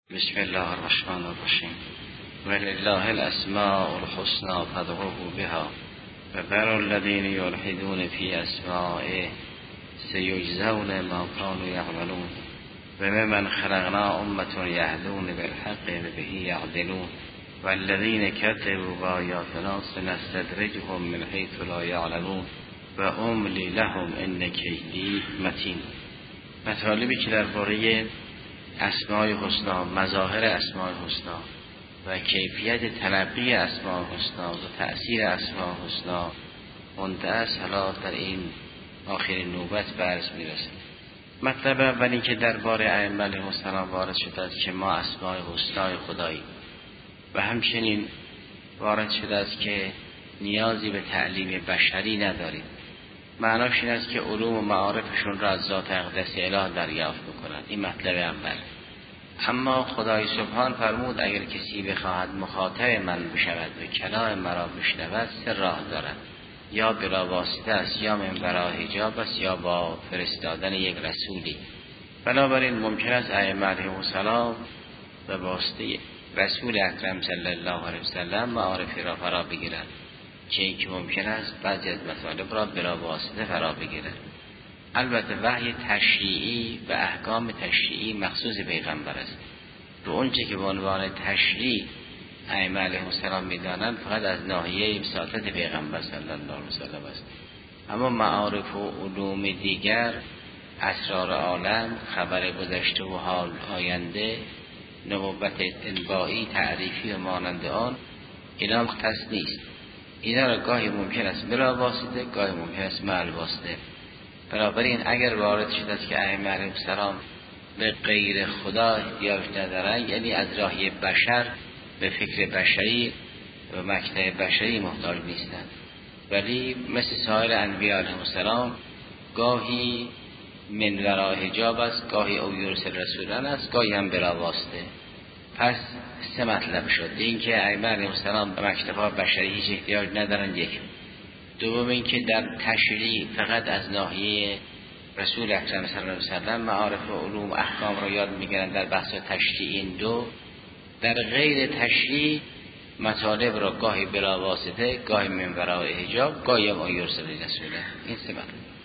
بسم الله الرحمن الرحیم ولله الاسماء الحسنى فادعوه بها وذروا الذین یلحدون فی اسمائه سیجزون ما كانوا یعملون وممن خلقنا امة یهدون بالحق وبه یعدلون والذین كذبوا بآیاتنا سنستدرجهم من حیث لا یعلمون و املی لهم ان کیدی متین. مطالبی که درباره اسماء حسنا، مظاهر اسماء حسنا و کیفیت تلقی اسماء حسنا و تأثیر اسماء حسنا منتهی صلاح در این آخرین نوبت برس میرسه. مطلب اولی که درباره ائمه علیهم السلام وارد شده است که ما اسماء حسنای خدایی و همچنین وارد شده است که نیازی به تعلیم بشری نداریم. معناش این است که علوم و معارفشون را از ذات اقدس اله دریافت بکنند. این مطلب اول. اما خدای سبحان فرمود اگر کسی بخواهد مخاطب من بشود و کلام مرا بشنود سه راه دارد، یا بلا واسطه است، یا من وراء حجاب است، یا با فرستادن یک رسولی. بنابراین ممکن است ائمه علیهم السلام به واسطه رسول اکرم صلی الله علیه وسلم معارفی را فرا بگیرند، چه اینکه ممکن است بعضی از مطالب را بلا واسطه فرا بگیرند. البته وحی تشریعی و احکام تشریعی مخصوص پیغمبر است. و اونچه که به عنوان تشریع ائمه علیهم السلام میدانند فقط از ناحیه وساطت پیغمبر صلی الله علیه وسلم است. اما معارف و علوم دیگر، اسرار عالم، خبر گذشته و حال آینده، نبوت انبائی، تعریفی و مانند آن، اینا مختص نیست. اینا را گاهی ممکن است بلا واسطه، گاهی ممکن است مع الواسطه. بنابراین اگر وارد شده است که ائمه علیهم السلام به غیر خدا احتیاج ندارند، یعنی از راهی بشر به فکر بشری و مکتب بشری محتاج نیستند، ولی مثل سایر انبیاء علیهم السلام گاهی من وراء حجاب است، گاهی او یرسل رسولان است، گاهی هم بلا واسطه. پس سه مطلب شد. این که ائمه علیهم السلام به مکتب‌ها بشری هیچ احتیاج ندارند، یک. دوم این که در تشریع فقط از ناحیه رسول اکرم صلی الله علیه وسلم معارف و علوم احکام را یاد میگیرند در بحث تشریع. این دو. در غیر تشریع مطالب را گاهی بلا واسطه، گاهی من وراء حجاب، گاهی هم یرسل رسوله. این سه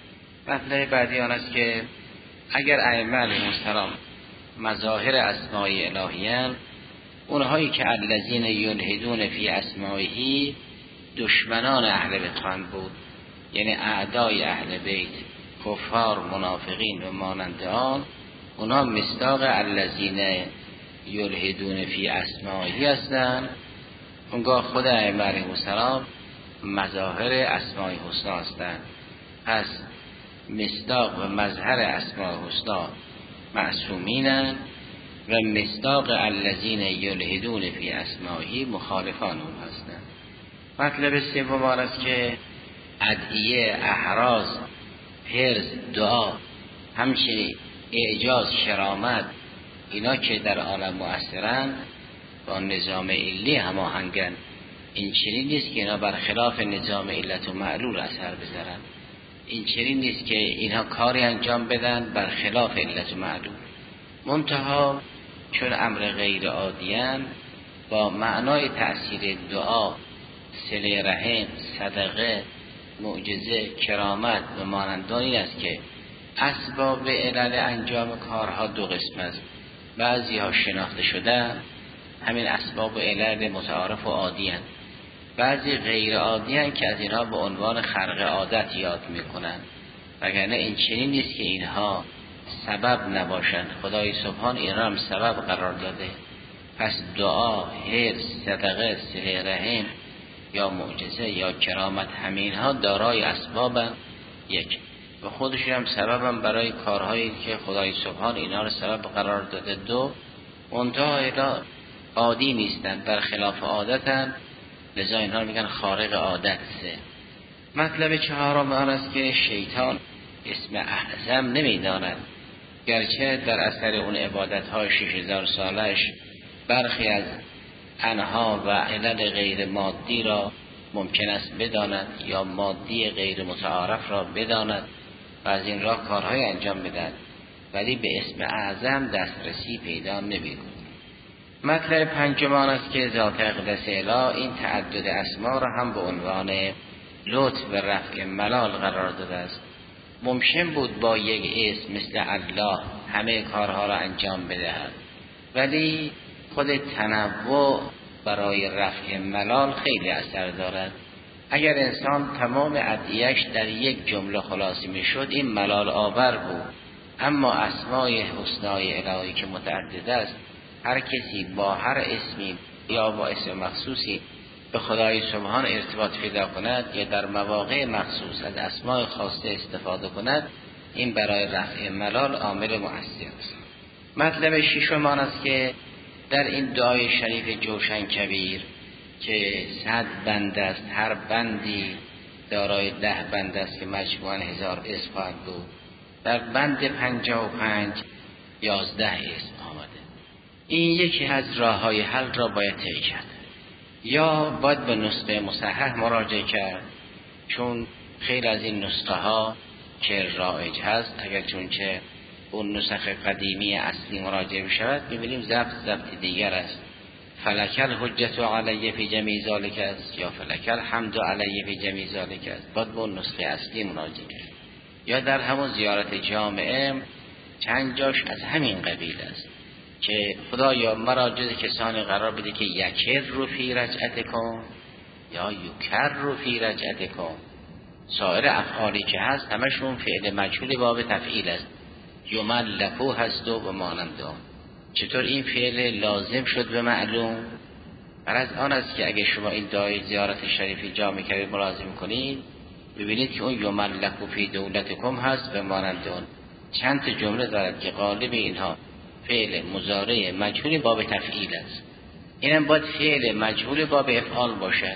مطلب بعدی آن است که اگر ائمه علیهم السلام مظاهر اسماء الهیان، اونهایی که الذین یلحدون فی اسمائه دشمنان اهل بیت خواهند بود، یعنی اعدای اهل بیت، کفار، منافقین و مانند آن، اونها مصداق الذین یلحدون فی اسمائه هستند. اونگاه خود ائمه علیهم السلام مظاهر اسماء حسنا هستند. پس مصداق و مظهر اسماء حسنا معصومینند و مصداق الذین یلحدون فی اسمائه مخالفان اون هستند. مطلب سوم آن است که ادعیه، احراز، حرز، دعا، همچنین اعجاز، شرامت، اینا که در عالم مؤثرند با نظام علی هماهنگند. این چنین نیست که اینا برخلاف نظام علت و معلول اثر بذارن. این چنین نیست که اینها کاری انجام بدن برخلاف علت و معلول. منتها چون امر غیر عادیان، با معنای تأثیر دعا، صله رحم، صدقه، معجزه، کرامت و مانند این است که اسباب علل انجام کارها دو قسم است. بعضی ها شناخته شده، همین اسباب و علل متعارف و عادی هستند. بعضی غیر عادی هستند که از اینها به عنوان خرق عادت یاد میکنند، وگرنه این چنین نیست که اینها سبب نباشند. خدای سبحان اینها هم سبب قرار داده. پس دعا، حرص، صدقه، صله رحم یا معجزه یا کرامت، همین ها دارای اسبابن، یک، و خودشون هم سببن برای کارهایی که خدای سبحان اینا رو سبب قرار داده. دو، اونها اینا عادی نیستن، برخلاف عادتن، لذا اینها میگن خارق عادت. سه، مطلب چهارم آن است که شیطان اسم اعظم نمیداند، گرچه در اثر اون عبادت‌های 6000 سالش برخی از انها و علل غیر مادی را ممکن است بداند یا مادی غیر متعارف را بداند و از این راه کارهای انجام بدهد، ولی به اسم اعظم دسترسی پیدا نمی‌کند. مطلب پنجم آن است که ذات اقدس اله این تعدد اسما را هم به عنوان لطف و رفع ملال قرار داده است. ممکن بود با یک اسم مثل الله همه کارها را انجام بدهد، ولی خود تنوع برای رفع ملال خیلی اثر دارد. اگر انسان تمام ادعیه‌اش در یک جمله خلاصه میشد این ملال آور بود. اما اسمای حسنای الهی که متعدد است، هر کسی با هر اسمی یا با اسم مخصوصی به خدای سبحان ارتباط پیدا کند یا در مواقع مخصوص از اسماء خاصه استفاده کند، این برای رفع ملال عامل مؤثر است. مطلب ششم آن است که در این دعای شریف جوشن کبیر که 100 بند است، هر بندی دارای 10 بند است که مجموعاً 1000 اسم خواهد بود. در بند 55 11 اسم آمده. این یکی از راه‌های حل را باید طی کرد، یا باید به نسخه مصحح مراجعه کرد، چون خیلی از این نسخه ها که رایج هست اگر چون که اون نسخه قدیمی اصلی مراجعه بشود می‌بینیم ضبط دیگر است. فلکل حجت علی فی جمیع ذالک است یا فلکل حمد علی فی جمیع ذالک است. باید به اون نسخه اصلی مراجعه کرد. یا در همون زیارت جامعه چند جاش از همین قبیل است که خدایا مرا جز کسانی قرار بده که یکر رو فی رجعتکم یا یکر رو فی رجعتکم. سایر افعالی که هست همشون فعل مجهول باب تفعیل است، یملکو هست و مانند آن. چطور این فعل لازم شد به معلوم؟ از آن است که اگه شما این دعای زیارت شریف جامع کبیر ملاحظه کنید ببینید که اون یملکو فی دولتکم هست به مانند آن. چند تا جمله دارد که غالب اینها فعل مضارع مجهول باب تفعیل است. اینم باید فعل مجهول باب افعال باشد،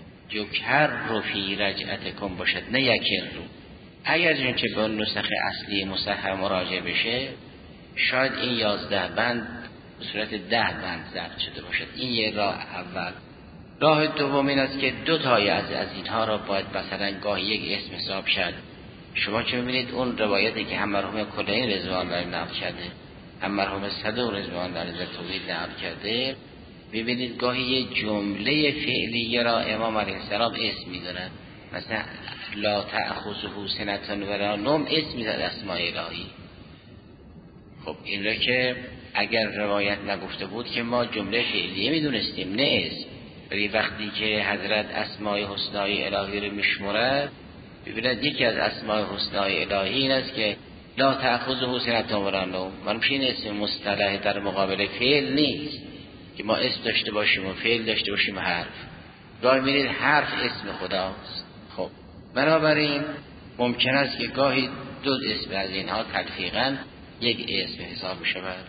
یکر رو فی رجعتکم باشد، نه یکر رو. اگر جون که به نسخه اصلی مصحح مراجعه بشه شاید این 11 بند به صورت 10 بند ضبط شده باشد. این یه راه اول. راه دوم این است که دو تای از اینها را باید مثلا گاهی یک اسم حساب شد. شما چه می‌بینید اون روایتی که هم مرحوم کلینی رضوان الله نقل کرده هم مرحوم صدوق رضوان الله توضیح نقل کرده، ببینید گاهی یه جمله فعلیه را امام علیه السلام اسم می‌دارن، مثلا لا تأخذه سنة ولا نوم اسم می‌داد اسماء الهی. خب این را که اگر روایت نگفته بود که ما جمله فعلیه می‌دونستیم نه اسم، ولی وقتی که حضرت اسماء حسنای الهی رو میشمرد ببینید یکی از اسماء حسنای الهی این است که لا تأخذه سنة ولا نوم. معلومه این اسم مصطلح در مقابل فعل نیست که ما اسم داشته باشیم و فعل داشته باشیم و حرف. گاهی می‌بینید حرف اسم خداست. خب بنابراین ممکن است که گاهی دو اسم از اینها تلفیقاً یک اسم حساب شود.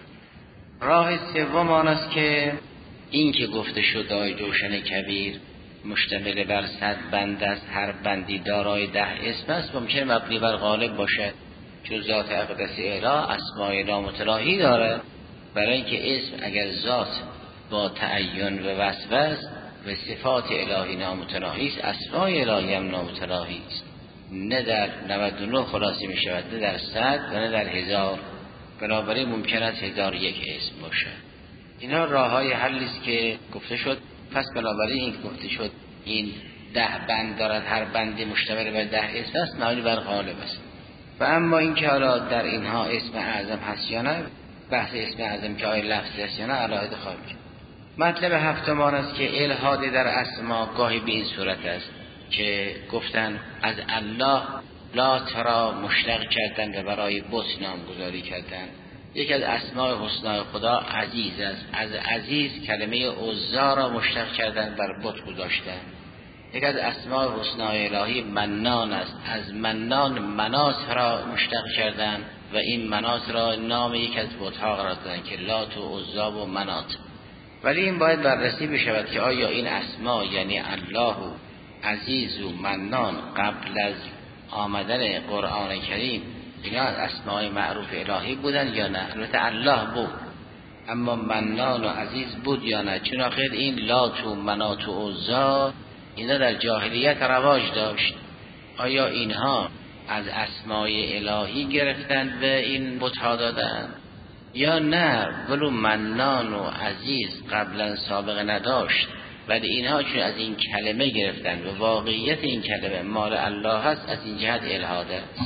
راه سوم آن است که این که گفته شد دعای جوشن کبیر مشتمل بر 100 بند است، هر بندی دارای 10 اسم است، ممکن مبنی بر غالب باشد، چون ذات اقدس اله اسماء نامتناهی دارد. برای اینکه اسم اگر ذات با تعین و وصف است و صفات الهی نامتناهی است، اسماء الهی هم نامتناهی است، نه در 99 خلاصه می شود، نه در 100 و نه در 1000. بنابراین ممکن است 1001 اسم باشد. اینا راههای حلی است که گفته شد. پس بنابراین این گفته شد این 10 بند دارد، هر بندی مشتمل بر 10 اسم است، مبنی بر غالب است. و اما این که حالا در اینها اسم اعظم هست یا نه، بحث اسم اعظم که آیا لفظ است یا نه علاهه خواهیم کرد. مطلب هفتم آن است که الحاد در اسما گاهی به این صورت است که گفتن از الله لات را مشتق کردن و برای بت نامگذاری کردن. یکی از اسماء حسنای خدا عزیز است، از عزیز کلمه عزا را مشتق کردن بر بت گذاشتن. یکی از اسماء حسنای الهی منان است، از منان منات را مشتق کردن و این منات را نام یک از بت‌ها قرار دادن که لات و عزا و منات. ولی این باید بررسی بشود که آیا این اسما یعنی الله و عزیز و منان قبل از آمدن قرآن کریم اینا از اسماء معروف الهی بودن یا نه؟ البته الله بود، اما منان و عزیز بود یا نه؟ چون آخر این لات و منات و عزا اینا در جاهلیت رواج داشت. آیا اینها از اسماء الهی گرفتند و این بت‌ها دادن یا نه ولو منان و عزیز قبلا سابقه نداشت، ولی اینها چون از این کلمه گرفتن و واقعیت این کلمه مال الله هست، از این جهت الحاد است.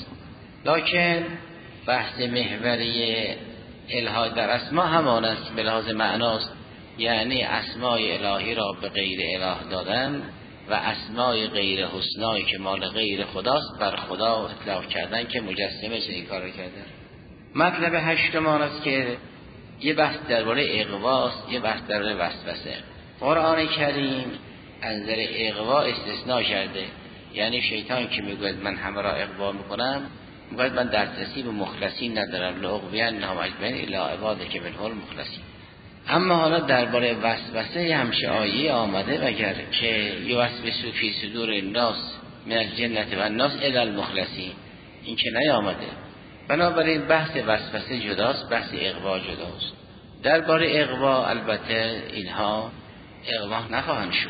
لکن بحث محوری الحاد در اسما همان است به لحاظ معناست، یعنی اسمای الهی را به غیر اله دادن و اسمای غیر حسنایی که مال غیر خداست بر خدا اطلاق کردن که مجسمه چنین کار کردن. مطلب هشتم آن است که یه بحث درباره اغواست، یه بحث درباره وسوسه. قرآن کریم از نظر اغوا استثناء کرده، یعنی شیطان که میگوید من همه را اغوا میکنم، میگوید من دسترسی به مخلصین ندارم، لأغوینهم اجمعین الا عبادک منهم المخلصین. اما حالا درباره وسوسه همشه آیه آمده وگر که یوسوس فی صدور الناس من الجنة و الناس الی المخلصین، این که نیامده. بنابراین بحث وسوسه جداست، بحث اغوا جداست. درباره اغوا البته اینها اغوا نخواهند شد،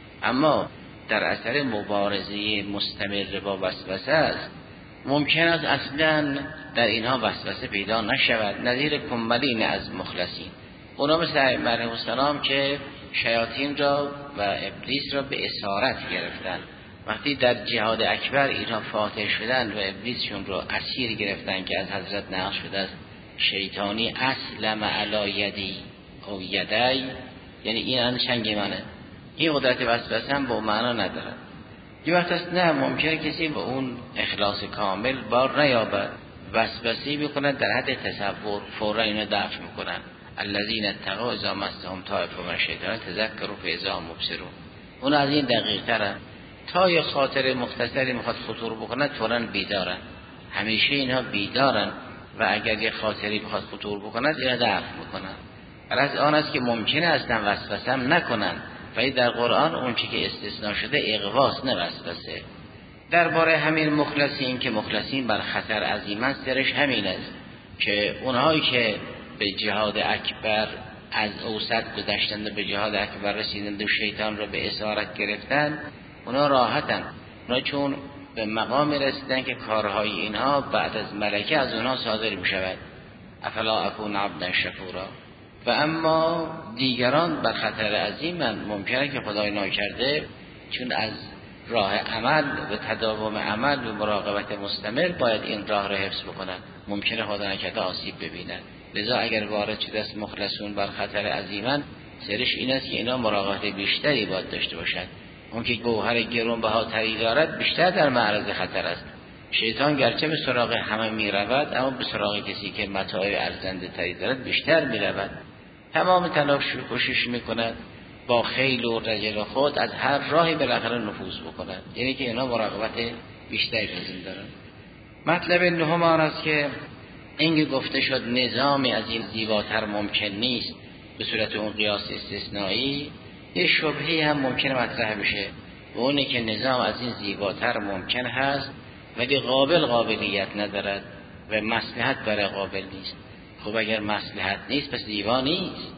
اما در اثر مبارزه مستمر با وسوسه است، ممکن است اصلا در اینها وسوسه پیدا نشود، نظیر کنبلین از مخلصین. اونا مثل ائمه علیهم السلام که شیاطین را و ابلیس را به اسارت گرفتن، وقتی در جهاد اکبر اینها فاتح شدن و ابلیسشون رو اسیر گرفتن که از حضرت نقل شده است شیطانی اسلم علی یدی او یدی، یعنی این انشنگ منه. این قدرت وسوسه هم به اون معنا نداره. یه وقت است نه ممکنه کسی به اون اخلاص کامل بار نیابد، وسوسه میکنن در حد تصور، فورا اینو دفع میکنن. الذین اتقوا اذا مسهم طائف من الشیطان تذکروا فاذا هم مبصرون. اون از این دقیق تره. تا یه خاطر مختصری میخواد خطور بکنه فوراً بیدارن، همیشه اینها بیدارن و اگر یه خاطری میخواد خطور بکنه اینا دفع میکنن. از آن است که ممکنه اصلا وسوسه هم نکنن، ولی در قرآن اون چی که استثناء شده اغواست نه وسوسه. درباره همین مخلصین که مخلصین بر خطر عظیم است، درش همین است که اونهایی که به جهاد اکبر از اوسط گذشتند و به جهاد اکبر رسیدند و شیطان را به اسارت گرفتن، اونا راحتن. اونا چون به مقام رسیدن که کارهای اینها بعد از ملکه از اونا صادر می شود. افلا اکون عبدا شکورا. و اما دیگران بر خطر عظیمن، ممکنه که خدای ناکرده چون از راه عمل و تداوم عمل و مراقبت مستمر باید این راه را حفظ بکنن، ممکنه خدا نکرده آسیب ببینن. لذا اگر وارد شده است مخلصون بر خطر عظیمن، سرش این است که اینا مراقبت بیشتری باید داشته باشند. اون که گوهر گرانبها تری دارد بیشتر در معرض خطر است. شیطان گرچه به سراغ همه می رود، اما به سراغ کسی که متاع ارزنده تری دارد بیشتر می رود. تمام تلاش و کوشش می کند با خیل و رجل خود از هر راهی بالاخره نفوذ بکند، یعنی که اینا مراقبت بیشتری لازم دارن. مطلب نهم آن است که اینکه گفته شد نظامی از این زیباتر ممکن نیست به صورت اون قیاس استثنایی، یه شبهی هم ممکنه مطرح بشه و اونه که نظام از این زیباتر ممکن هست ولی قابلیت ندارد و مصلحت برای قابل نیست. خب اگر مصلحت نیست پس زیبا نیست.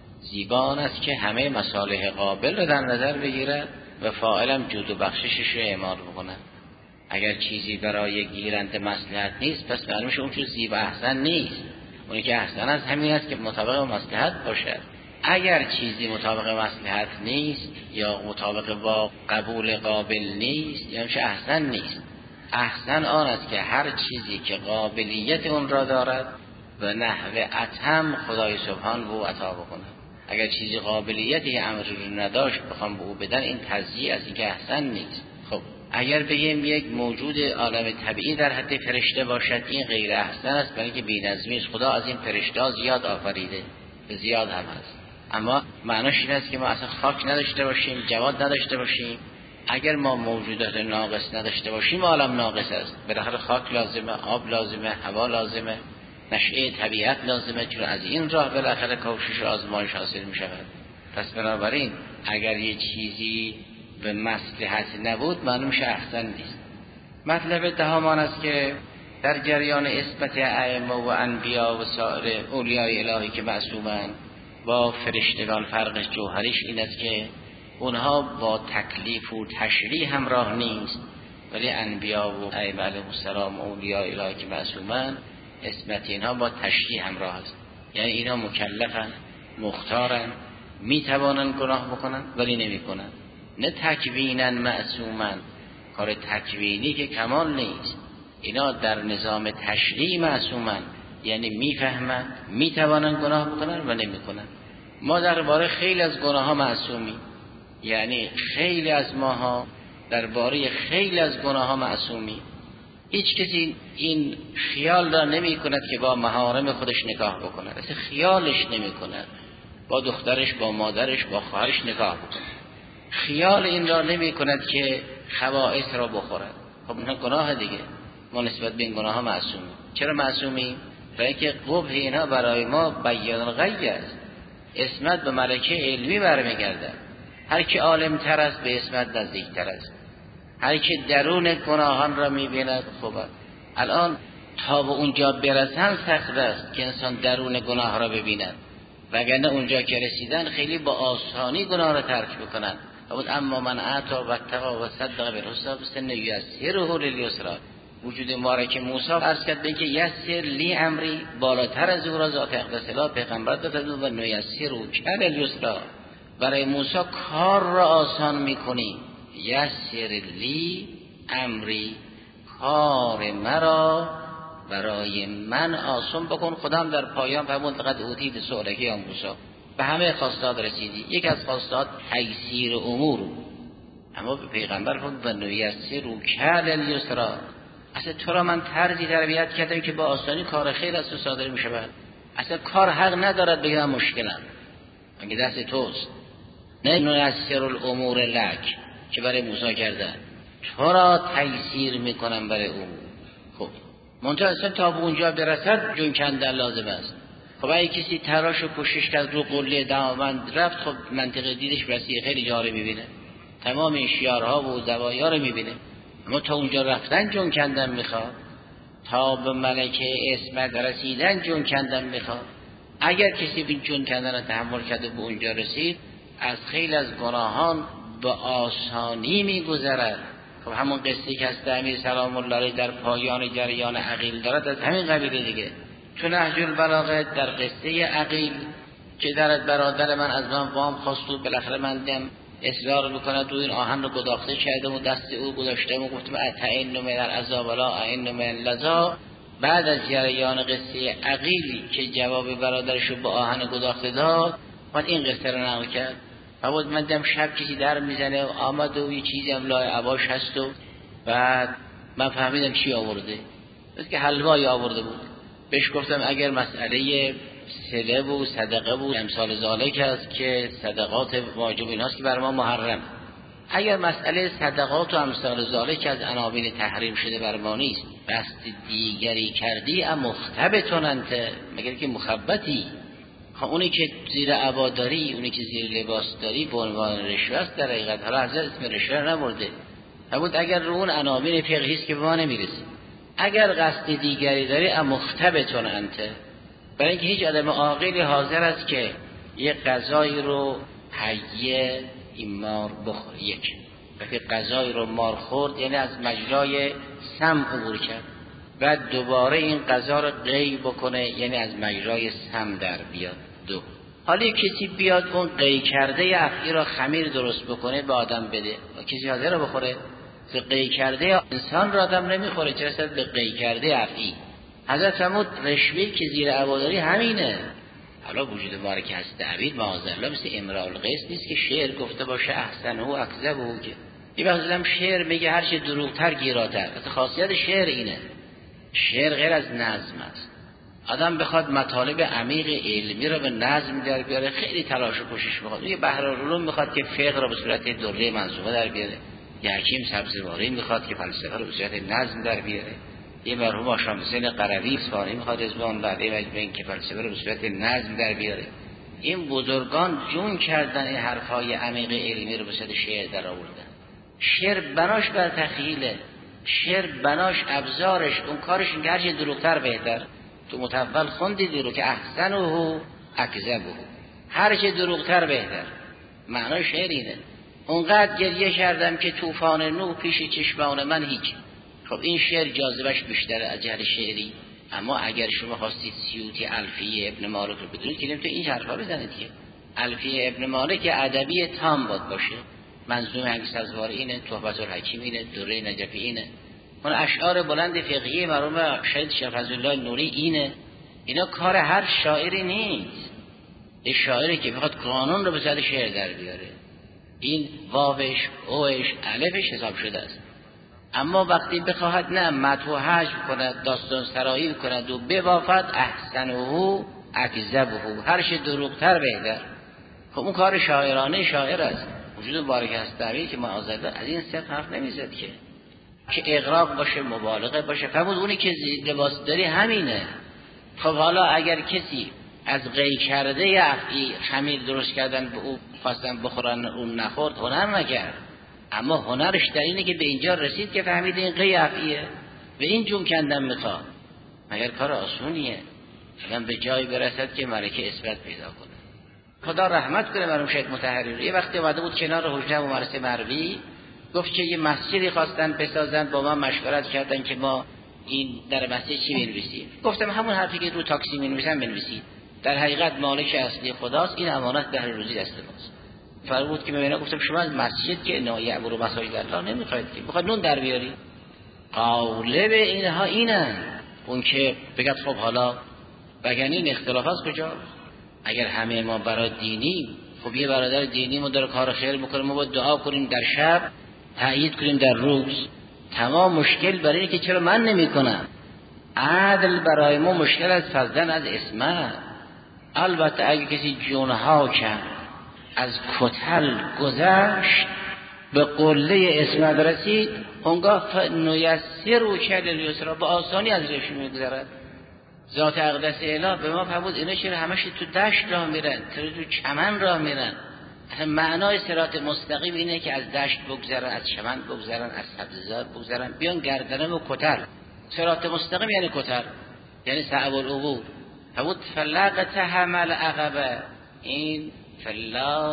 زیبا است که همه مصالح قابل رو در نظر بگیرد و فاعلم جود و بخششش رو اعمال بکنه. اگر چیزی برای گیرنده مصلحت نیست پس معلومه اون چیز زیبا احسن نیست. اونی که احسن است همین است که مطابق مصلحت باشد. اگر چیزی مطابق مصلحت نیست یا مطابق با قبول قابل نیست یا چه احسن نیست. احسن آن است که هر چیزی که قابلیت اون را دارد و نحو اتم خدای سبحان به او عطا بکنه. اگر چیزی قابلیتی امری رو نداشت بخوام به او بدن، این تضییع از این که احسن نیست. خب اگر بگیم یک موجود عالم طبیعی در حد فرشته باشد، این غیر احسن است، برای اینکه بی‌نظمی خدا از این فرشته زیاد آفریده، زیاد هم هست. اما معناش این است که ما اصلا خاک نداشته باشیم، جواد نداشته باشیم. اگر ما موجودات ناقص نداشته باشیم عالم ناقص است. بالاخره خاک لازمه، آب لازمه، هوا لازمه، نشأه طبیعت لازمه، چون از این راه بالاخره کوشش و آزمایش حاصل می شود. پس بنابراین اگر یه چیزی به مصلحت نبود معلوم شه احسن نیست. مطلب دهم آن است که در جریان اسمت ائمه و انبیا و سایر اولیای الهی که معصومند با فرشتگان فرق جوهریش این است که اونها با تکلیف و تشریع همراه نیست، ولی انبیا و ائمه علیهم السلام اولیای الهی که معصومند اسمت اینها با تشریع همراه است. یعنی اینا مکلفن، مختارن، میتوانن گناه بکنن ولی نمیکنن. نه تکوینن معصومن، کار تکوینی که کمال نیست. اینا در نظام تشریعی معصومن، یعنی میفهمن، میتوانن گناه بکنن و نمیکنن. ما درباره خیلی از گناه ها معصومی، یعنی خیلی از ماها درباره خیلی از گناه ها معصومی. هیچ کسی این خیال را نمی کند که با محارم خودش نکاح بکنه، اصلا خیالش نمی کند با دخترش، با مادرش، با خواهرش نکاح بکنه. خیال این را نمی کند که خبائث را بخورد. خب نه گناه دیگه. ما نسبت به این گناه ها معصومیم. چرا معصومیم؟ برای اینکه قبح اینا برای ما بیان غیب است. عصمت به ملکه علمی برمیگردد. هر کی عالم تر است به عصمت نزدیک تر است. هر کی درون گناهان را می‌بیند. خب الان تا به اونجا برسن سخت است که انسان درون گناه را ببیند، وگرنه اونجا که رسیدن خیلی با آسانی گناه را ترک میکنن. اما من اعطا و اتقا و صدق بالحسنی فسنیسره للیسری. وجود مبارک موسی عرض کرد به که یسر لی امری، بالاتر از او را ذات اقدس اله پیغمبر داد و نیسره کل الیسری. برای موسی کار را آسان میکنی. یسر لی امری، کار مرا برای من آسان بکن. خودم در پایان فرمود لقد اوتیت سؤلک یا موسی، به همه خواستات رسیدی. یک از خواستات تیسیر امور، اما به پیغمبر فرمود و نیسره کل الیسری. اصلا تو را من طرزی تربیت کردم که با آسانی کار خیر از تو صادر می شود. اصلا کار حق ندارد بگه من مشکلم، مگه دست توست. نه نیسر الامور لک که برای موسی کردن، تو را تیسیر میکنم برای او. خب منتها اصلا تا به اونجا برسد جون کندن لازم است. خب اگه کسی تلاش و کوشش کرد رو قله دامند رفت، خب منطقه دیدش وسیع خیلی جا رو میبینه، تمام این شیارها و زوایا رو میبینه. اما تا اونجا رفتن جون کندن میخواد، تا به ملکه عصمت رسیدن جون کندن میخواد. اگر کسی به جون کندن رو تحمل کرده به اونجا رسید، از خیلی از گناهان به آسانی میگذرد. خب همون قصه که از امیر سلام الله علیه در پایان جریان عقیل دارد از همین قبیله دیگه. چون نهج البلاغه در قصه عقیل که درت برادر من از من وام خواست و بالاخره من دیدم اصرار میکنه تو این آهن رو گداخته کردم و دست او گذاشتم و گفتم اتعین من العذاب ولا عین من لذا. بعد از جریان قصه عقیلی که جواب برادرش رو به آهن گداخته داد، بعد این قصه رو نقل کرد. بعد من دیدم شب کسی در میزنه و آمد و یه چیزی هم لای عباش هست و بعد من فهمیدم چی آورده، بس که حلوایی آورده بود. بهش گفتم اگر مسئله صله و صدقه و امثال ذالک است که صدقات واجب ایناست که بر ما محرم، اگر مسئله صدقات و امثال ذالک از عناوین تحریم شده بر ما نیست، قصد دیگری کردی مختبتون انت، مگر که مخبتی. خب اونی که زیر عبا داری، اونی که زیر لباس داری به عنوان رشوه است در حقیقت. حالا حضرت اسم رشوه نبرده، نبود اگر رو اون عناوین فقهی است که به ما نمیرسه. اگر قصد دیگری داری مختبتون انت، برای اینکه هیچ آدم عاقلی حاضر است که یک غذایی رو حیه این مار بخوره. یک وقتی غذایی رو مار خورد یعنی از مجرای سم عبور کرد، بعد دوباره این غذا رو قی بکنه یعنی از مجرای سم در بیاد. دو، حالا کسی بیاد اون قی کرده افعی رو خمیر درست بکنه به آدم بده، کسی حاضر رو بخوره؟ قی کرده انسان رو آدم نمیخوره، چه رسد به قی کرده افعی. حضرت فرمود رشوه‌ای که زیر عباداری همینه. حالا وجود مبارک هست عبید معاذالله مثل امرأ القیس نیست که شعر گفته باشه احسنه و اکذبه، که این وقتی هم شعر میگه هر چه دروغتر گیراتر. اصلا خاصیت شعر اینه، شعر غیر از نظم است. آدم بخواد مطالب عمیق علمی رو به نظم در بیاره خیلی تلاش و کوشش میخواد. یه بحرالعلوم میخواد که فقه رو به صورت دره منظومه در بیاره، یه حکیم سبزواری میخواد که فلسفه رو به صورت نظم در بیاره، یه مرحوم آشام حسین قروی اصفهانی میخواد رضوان بعدی مجمع که فلسفه رو به صورت نظم در بیاره. این بزرگان جون کردن این حرفای عمیق علمی رو به صورت شعر در آوردن. شعر بناش بر تخیله، شعر بناش ابزارش اون کارش این که هرچی دروغتر بهتر. تو متول خوندیدی رو که احسنه و اکذبه، هرچی دروغتر بهتر. معنای شعر اینه. اونقدر گریه کردم که طوفان نوح پیش چشمان من هیچ. خب این شعر جاذبش بیشتره از جهت شعری. اما اگر شما خواستید سیوطی الفیه ابن مالک رو بدونید که نمیتونید این حرفا بزنید که الفیه ابن مالک ادبی تام باشه، منظومه اگسزوار اینه، تحفت الحکیم اینه، دوره نجفی اینه، اون اشعار بلند فقهی مرحوم شهید شیخ فضلالله نوری اینه. اینا کار هر شاعری نیست. یه شاعری که بخواد قانون رو به صورت شعر در بیاره، این واوش اوش الفش حساب شده است. اما وقتی بخواهد نه مدح و حجم کند، داستان سرایی کند و ببافد احسنه اکذبه، هر چه دروغتر بهتر. خب اون کار شاعرانه شاعر است. وجود بارک هستوی که معاذالله از این سه حرف نمیزد که اغراق باشه، مبالغه باشه. فرمود اونی که لباس داری همینه. خب حالا اگر کسی از قی کرده افعی خمیر درست کردن به او خواستن بخورن، اون نخورد، هنر نکرد. اما هنرش در اینه که به اینجا رسید که فهمید این قی افعیه و این جون کندن میخواد. مگر کار آسونیه؟ الان به جایی برسد که ملکه اثبات پیدا کنه. خدا رحمت کنه مرحوم شیخ مطهری. یه وقتی اومده بود کنار حجره ممارسه مروی، گفت که یه مسجدی خواستن بسازن، با من مشورت کردن که ما این در مسجد چی بنویسیم. گفتم همون حرفی که رو تاکسی می‌نویسن بنویسید. در حقیقت مالک اصلی خداست، این امانت در روزی دست ماست. فرمود که میبینه، گفتم شما از مسجد که نایعبر مساجد الله نمیخواید که بخواد نون در بیاری. قالب اینها اینن. اون که بگد خب حالا بگن این اختلاف از کجا؟ اگر همه ما برای دینی، خب یه برادر دینی ما داره کار خیر میکنه، ما باید دعا کنیم در شب، تأیید کنیم در روز. تمام مشکل برای اینه که چرا من نمیکنم. عدل برای ما مشکل از فضلن از اسمت. البته اگه کسی جونها کن از کتل گذشت به قله اسمت رسید، اونگاه نیسر و کل الیسرا، با آسانی از روش میگذرد. ذات اقدس اله به ما فرمود اینا چرا همش تو دشت راه میرن، تو چمن راه میرن. معنای صراط مستقیم اینه که از دشت بگذرن، از چمن بگذرن، از سبززار بگذرن، بیان گردنه و کتل. صراط مستقیم یعنی کتل، یعنی صعب العبور. فرمود فلقت حمل عقبه، این فلا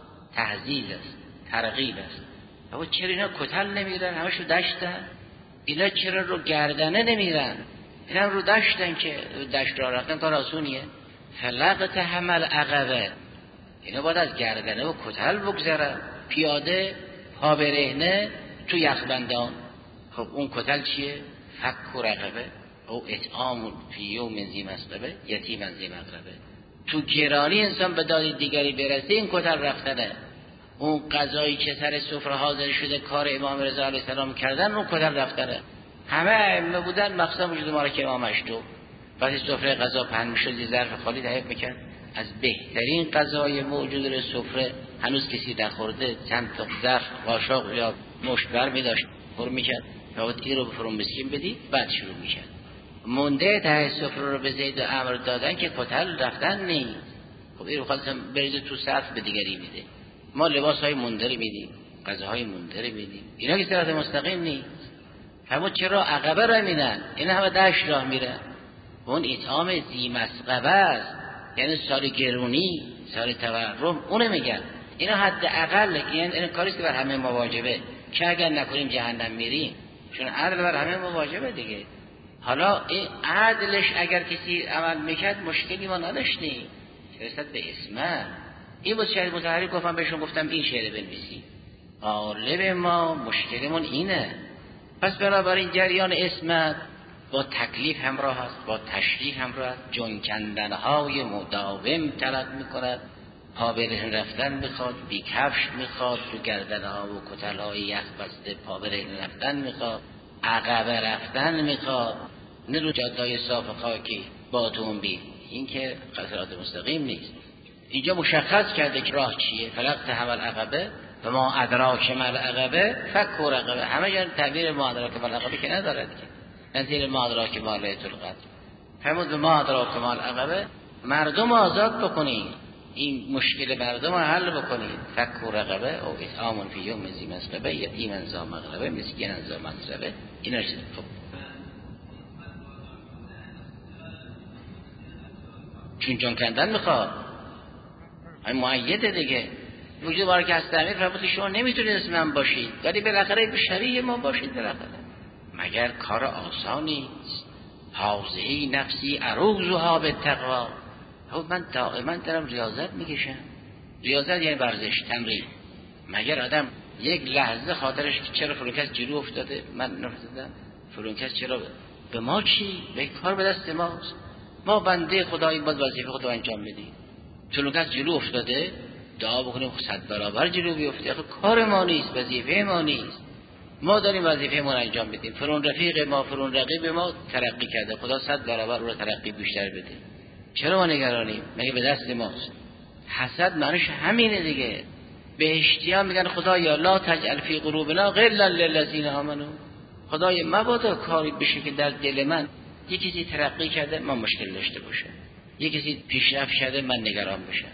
تهذیل است، ترغیب است. فرمود چرا اینا کتل نمیرن، همش رو دشتن؟ اینا چرا رو گردنه نمیرن؟ اینا رو دشتن که دشت را رفتن کار آسونیه. فلقت حمل عقبه، اینا باید از گردنه و کتل بگذرن، پیاده پا برهنه تو یخبندان. خب اون کتل چیه؟ فک و رقبه او اطعام فی یوم ذی مسغبه یتیما ذی مقربه. تو گرانی انسان به داد دیگری برسه، این کتل رفتنه. اون غذایی که سر سفره حاضر شده کار امام رضا علیه السلام کردن، اون کتل رفتنه. همه ائمه بودن، مخصوصا وجود مالک امام اشتو، وقتی سفره غذا پهن میشد یه ظرف خالی تهیه میکرد، از بهترین غذای موجود در سفره هنوز کسی نخورده چند تا ظرف قاشق یا مشت بر می‌داشت پر می‌کرد، بعد این رو به فروم مسکین بدی، بعد شروع می‌کرد. مونده ته سفره رو به زید و عمرو دادن که کتل رفتن نیست. خب این رو خواستم برید تو صرف به دیگری میده. ما لباس‌های مندری میدیم، غذاهای مندری میدیم، اینا که صراط مستقیم نیست. همون چرا عقبه را میدن، اینا همه دشت راه میرن. اون اطعام ذی مسغبه است، یعنی سال گرونی، سال تورم، اونه میگن. اینا حد اقل، یعنی این کاریست که بر همه ما واجبه، که اگر نکنیم جهنم میریم، چون عدل بر همه ما واجبه دیگه. حالا این عدلش اگر کسی عمل میکرد مشکلی ما نداشتیم، رسد به اسمت. این بود شهید مطهری گفتم این شعر بنویسی. غالب ما مشکلمون اینه. پس بنابراین جریان اسمت با تکلیف همراه است، با تشریح همراه است، جون کندنهای مداوم طلب میکند، پا برهنه رفتن میخواد، بی کفش میخواد، تو گردنها و کتلهای یخ بسته پا برهنه رفتن میخواد، عقبه رفتن میخواد، نه رو جاده‌های صاف خاکی با اتومبیل. این که صراط مستقیم نیست. اینجا مشخص کرده که راه چیه. فلقت حمل عقبه و ما ادراک مل عقبه فک و رقبه. همه جا تعبیر ما ادراک مل عقبه که ندارد که نظیر ما ادراک مل لیلة القدر. فرمود ما ادراک مل عقبه، مردم آزاد بکنید، این مشکل مردم رو حل بکنید. فک و رقبه او اطعام فی یوم ذی مسغبه یتیما ذا مقربه مسکینا ذا متربه. اینا چیه؟ خب چون جان کندن میخواد، این مؤیده دیگه. وجود بارک هستمی فرمود شما نمیتونید اسم من باشید، ولی بالاخره شبیه ما باشید بالاخره. مگر کار آسانی است؟ حاضهی نفسی اروزها به تقوا. من دائما دارم ریاضت میکشم. ریاضت یعنی ورزش، تمرین. مگر آدم یک لحظه خاطرش که چرا فلانکس جلو افتاده من نفتادم، فلانکس چرا، به ما چی؟ به کار به دست ماست. ما بنده خدایی باید وظیفه خود رو انجام بدیم. فلانکس جلو افتاده دعا بکنیم 100 برابر جلو بیفته. کار ما نیست، وظیفه ما نیست. ما داریم وظیفه ما انجام بدیم. فرون رفیق ما، فرون رقیب ما ترقی کرده، خدا 100 برابر او رو ترقی بیشتر بده. چرا ما نگرانیم؟ مگه به دست ماست؟ حسد معنیش همینه دیگه. بهشتیان میگن خدایا لا تجعل فی قلوبنا غلا للذین آمنوا. خدای مبادا کاری بشه که در دل من یک کسی ترقی کرده من مشکل داشته باشه، یک کسی پیشرفت شده من نگران بشم.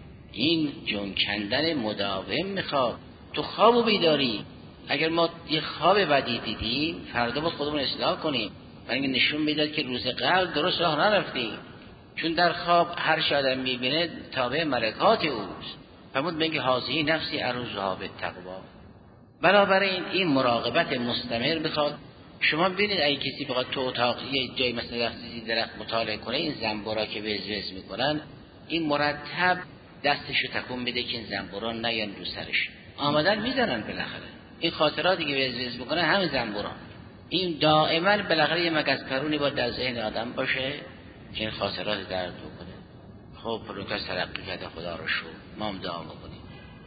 این جون کندن مداوم میخواد. تو خواب و بیداری اگر ما یه خواب بدی دیدیم فردا با خودمون اصلاح کنیم و این نشون میداد که روز قبل درست راه نرفتیم. چون در خواب هر چه آدم میبینه تابع ملکات اوست. فرمود میگه حاضی نفسی اروزها به تقوا. بنابراین این مراقبت مستمر بخواد. شما ببینید اگه کسی بخواد تو اتاق یه جای مثلا درخت مطالعه کنه، این زنبورا که وزوز میکنن این مرتب دستشو تکون میده که این زنبورا نیان رو سرش. آمدن میزنن بالاخره. این خاطراتی که وزوز میکنه همین زنبورا. این دائما بالاخره یه مگس پرونی با در ذهن آدم باشه که این خاطرات درد بکنه. خب پروکاس ترقی کرده خدا رو شو ما هم دعا بکنیم.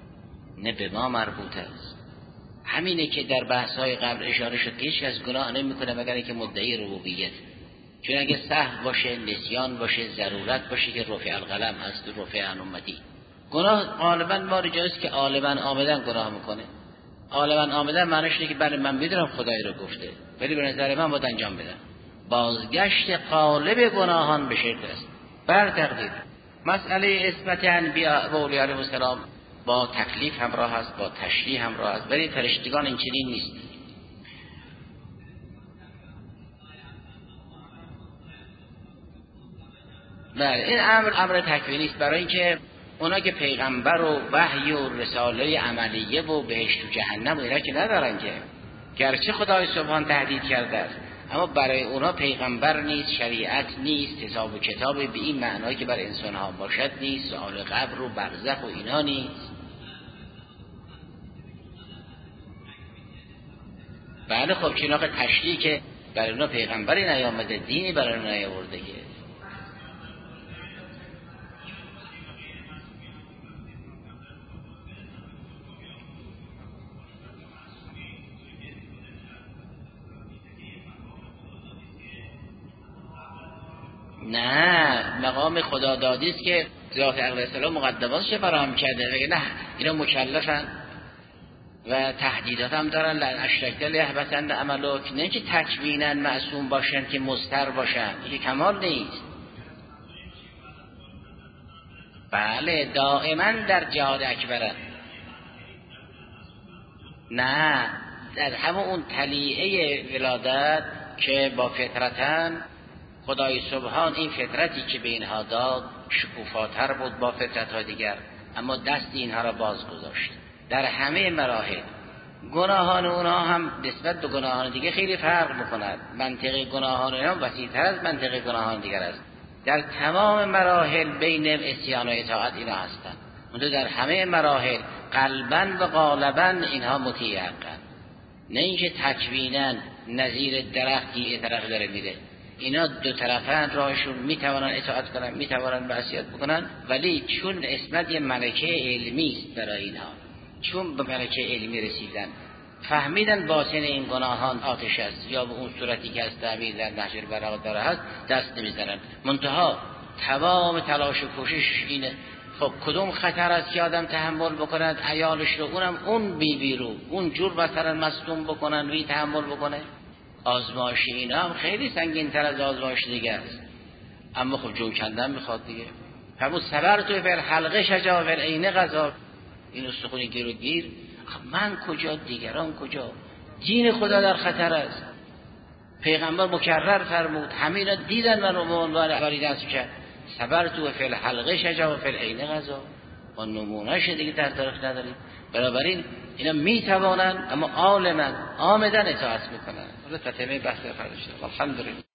نه به ما مربوط است. همینه که در بحث‌های قبل اشاره شد که هیچ کس گناه نمی‌کنه مگر اینکه مدعی ربوبیت. چون اگه سهو باشه، نسیان باشه، ضرورت باشه که رفع القلم هست، رفع عن امتی. گناه غالبا ما رجاست که عالما آمدن گناه میکنه. عالما آمدن معنیش اینه که بله من میدونم خدای رو گفته ولی به نظر من باید انجام بدم. بازگشت غالب گناهان به شرک است. بر تقدیر مسئله اثبات انبیاء و اولیاء علیهم السلام با تکلیف همراه است، با تشریح همراه است، ولی فرشتگان این چنین نیست. بله این امر تکوینی است، برای اینکه اونا که پیغمبر و وحی و رساله عملیه و بهشت و جهنم و اینا که ندارن، که گرچه خدای سبحان تهدید کرده است اما برای اونا پیغمبر نیست، شریعت نیست، حساب و کتاب به این معنایی که بر انسان ها باشد نیست، سؤال قبر و برزخ و اینا نیست. بله خب چنانکه تشریح که برای اونا پیغمبری نیامده، دینی برای اونا نیاورده که نه مقام خدا دادی است که ذات علیه السلام مقدماتش فراهم کرده، ولی نه اینا مکلفن و تهدیدات هم دارن. لئن اشرکت لیحبطن عملک. نه که تکوینا معصوم باشن که مضطر باشن، این کمال نیست. بله دائما در جهاد اکبرن. نه در همون اون طلیعه ولادت که با فطرتن خدای سبحان این فطرتی که به اینها داد شکوفاتر بود با فطرت‌های دیگر، اما دست اینها را باز گذاشت. در همه مراحل گناهان اونها هم نسبت به گناهان دیگه خیلی فرق می‌کند. منطقه گناهان اونها وسیع‌تر از منطقه گناهان دیگر است. در تمام مراحل بین اسیان و اطاعت اینا هستند. اونجا در همه مراحل قلباً و غالباً اینها مطیع حقن. نه اینکه تکویناً نظیر درختی یه طرف داره میره. اینا دو طرفن راهشون میتوانن اطاعت کنن، میتوانن معصیت بکنن، ولی چون اسمت یه ملکه علمی است برای اینها، چون به ملکه علمی رسیدن فهمیدن باطن این گناهان آتش است یا به اون صورتی که از تعبیر در نهج البلاغه داره هست دست نمیزنن. منتها تمام تلاش و کوشش اینه خب کدوم خطر است که آدم تحمل بکند، عیالش رو اونم اون بیبی رو اون جور مثلا مصدوم بکنن وی تحمل بکنه. آزمایش اینا هم خیلی سنگین تر از آزمایش دیگه است، اما خب جون کندن میخواد دیگه. همون صبر تو بر حلقه شجا بر عین غذا، این استخونی گیر و گیر. من کجا دیگران کجا؟ دین خدا در خطر است. پیغمبر مکرر فرمود همه اینا دیدن من رو به عنوان وریدن کرد. صبر تو فی الحلقه شجا و فی عین غذا، ما نمونهش دیگه در تاریخ نداریم. بنابراین اینا میتوانن اما عالما آمدن اطاعت میکنن. حالا تتمه بحث فردا الحمدلله.